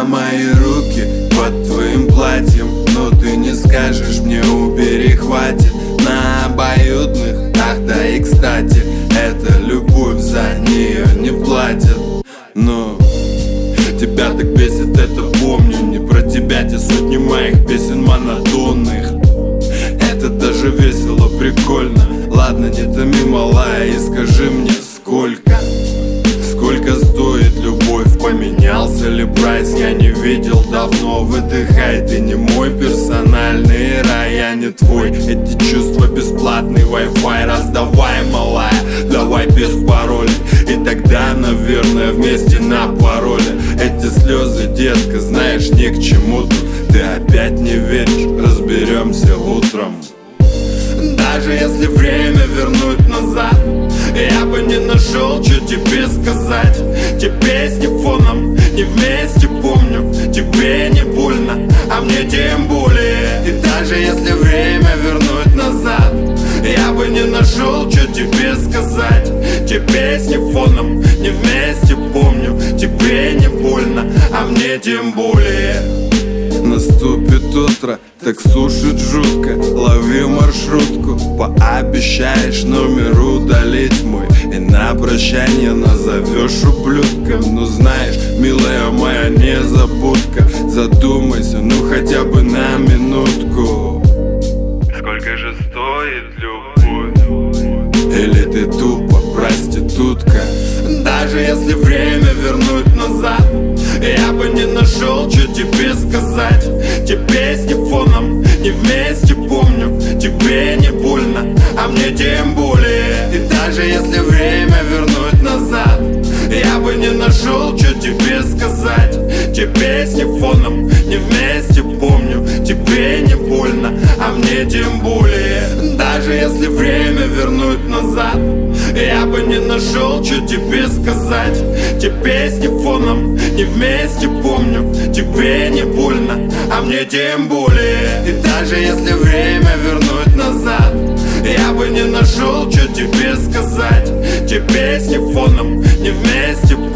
мои руки под твоим платьем, но ты не скажешь мне убери, хватит. На обоюдных, ах да и кстати, эта любовь, за нее не платят. Но тебя так бесит, это помню. Не про тебя те сотни моих песен монотонных. Это даже весело, прикольно. Ладно, не томи, малая, и скажи мне, сколько стоит любовь? Поменялся ли прайс? Я не видел давно. Выдыхай, ты не мой персональный рай, я не твой. Эти чувства бесплатный Wi-Fi. Раздавай, малая, давай без пароля. И тогда, наверное, вместе на пароле. Эти слезы, детка, знаешь, ни к чему тут. Ты опять не веришь, разберемся утром. Даже если время вернуть назад, я бы не нашел, что тебе сказать. Те песни фоном не вместе помню. Тебе не больно, а мне тем более. И даже если время вернуть назад, я бы не нашел, что тебе сказать. Те песни фоном не вместе помню. Тебе не больно, а мне тем более. Наступит утро, так сушит жутко. Лови маршрутку, пообещаешь номер удалить мой. И на прощание назовешь ублюдком. Ну знаешь, милая моя незабудка, задумайся, ну хотя бы на минутку. Сколько же стоит любовь? Или ты тупо проститутка? Даже если время вернуть назад, я бы не нашел, что тебе сказать. Те песни фоном не вместе помню. Тебе не больно, а мне тем более. И даже если время вернуть назад, я бы не нашел, что тебе сказать. Те песни фоном не вместе помню. Тебе не больно, а мне тем более. Даже если время вернуть назад, я бы не нашел, что тебе сказать. Те песни фоном не вместе помню. Тебе не больно, а мне тем более. И даже если время вернуть назад, я бы не нашел, что тебе сказать. Те песни фоном не вместе помню.